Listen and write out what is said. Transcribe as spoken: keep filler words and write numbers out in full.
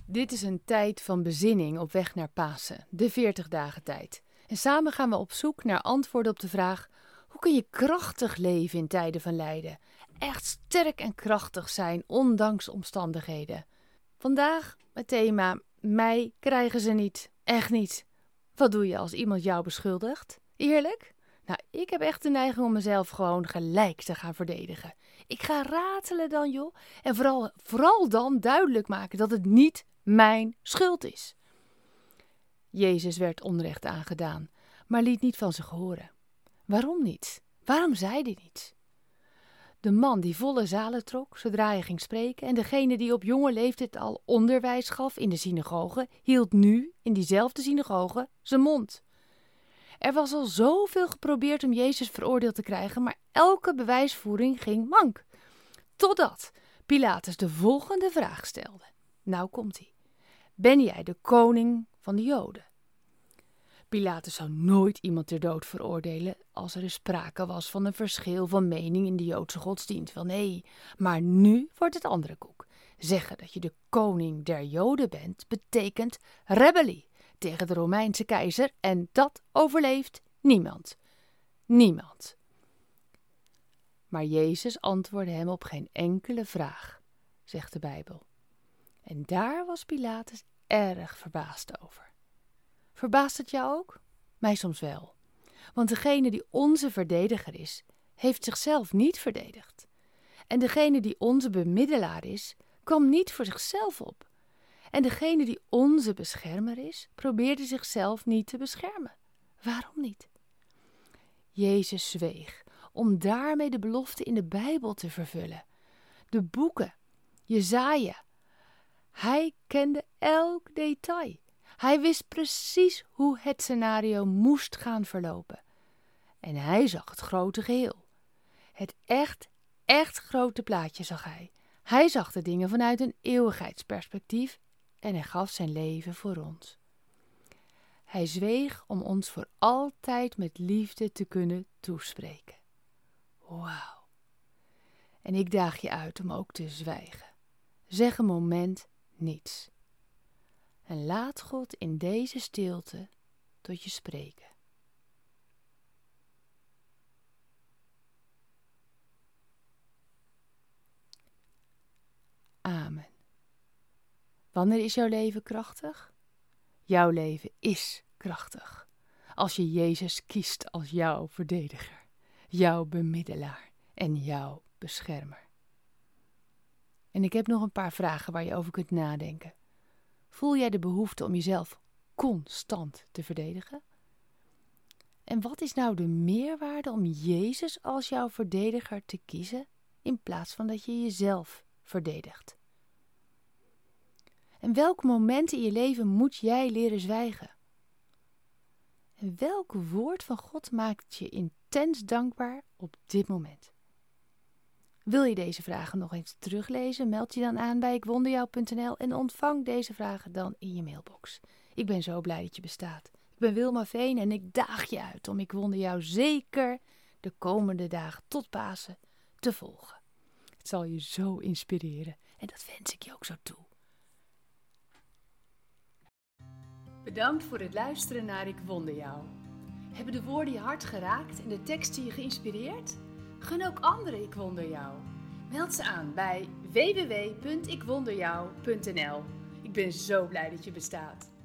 Dit is een tijd van bezinning op weg naar Pasen, de veertig dagen tijd. En samen gaan we op zoek naar antwoorden op de vraag: hoe kun je krachtig leven in tijden van lijden? Echt sterk en krachtig zijn, ondanks omstandigheden. Vandaag het thema: mij krijgen ze niet, echt niet. Wat doe je als iemand jou beschuldigt? Eerlijk? Nou, ik heb echt de neiging om mezelf gewoon gelijk te gaan verdedigen. Ik ga ratelen dan, joh. En vooral, vooral dan duidelijk maken dat het niet mijn schuld is. Jezus werd onrecht aangedaan, maar liet niet van zich horen. Waarom niet? Waarom zei hij niet? De man die volle zalen trok zodra hij ging spreken en degene die op jonge leeftijd al onderwijs gaf in de synagoge, hield nu in diezelfde synagoge zijn mond. Er was al zoveel geprobeerd om Jezus veroordeeld te krijgen, maar elke bewijsvoering ging mank. Totdat Pilatus de volgende vraag stelde. Nou komt hij. Ben jij de koning van de Joden? Pilatus zou nooit iemand ter dood veroordelen als er sprake was van een verschil van mening in de Joodse godsdienst. Wel nee, maar nu wordt het andere koek. Zeggen dat je de koning der Joden bent, betekent rebellie tegen de Romeinse keizer en dat overleeft niemand. Niemand. Maar Jezus antwoordde hem op geen enkele vraag, zegt de Bijbel. En daar was Pilatus erg verbaasd over. Verbaast het jou ook? Mij soms wel. Want degene die onze verdediger is, heeft zichzelf niet verdedigd. En degene die onze bemiddelaar is, kwam niet voor zichzelf op. En degene die onze beschermer is, probeerde zichzelf niet te beschermen. Waarom niet? Jezus zweeg om daarmee de belofte in de Bijbel te vervullen. De boeken, Jesaja. Hij kende elk detail. Hij wist precies hoe het scenario moest gaan verlopen. En hij zag het grote geheel. Het echt, echt grote plaatje zag hij. Hij zag de dingen vanuit een eeuwigheidsperspectief en hij gaf zijn leven voor ons. Hij zweeg om ons voor altijd met liefde te kunnen toespreken. Wauw. En ik daag je uit om ook te zwijgen. Zeg een moment niets. En laat God in deze stilte tot je spreken. Amen. Wanneer is jouw leven krachtig? Jouw leven is krachtig. Als je Jezus kiest als jouw verdediger, jouw bemiddelaar en jouw beschermer. En ik heb nog een paar vragen waar je over kunt nadenken. Voel jij de behoefte om jezelf constant te verdedigen? En wat is nou de meerwaarde om Jezus als jouw verdediger te kiezen in plaats van dat je jezelf verdedigt? En welk moment in je leven moet jij leren zwijgen? En welk woord van God maakt je intens dankbaar op dit moment? Wil je deze vragen nog eens teruglezen? Meld je dan aan bij ikwonderjou punt n l en ontvang deze vragen dan in je mailbox. Ik ben zo blij dat je bestaat. Ik ben Wilma Veen en ik daag je uit om Ik Wonder Jou zeker de komende dagen tot Pasen te volgen. Het zal je zo inspireren en dat wens ik je ook zo toe. Bedankt voor het luisteren naar Ik Wonder Jou. Hebben de woorden je hart geraakt en de teksten je geïnspireerd? Gun ook anderen Ik Wonder Jou. Meld ze aan bij w w w punt ikwonderjou punt n l. Ik ben zo blij dat je bestaat.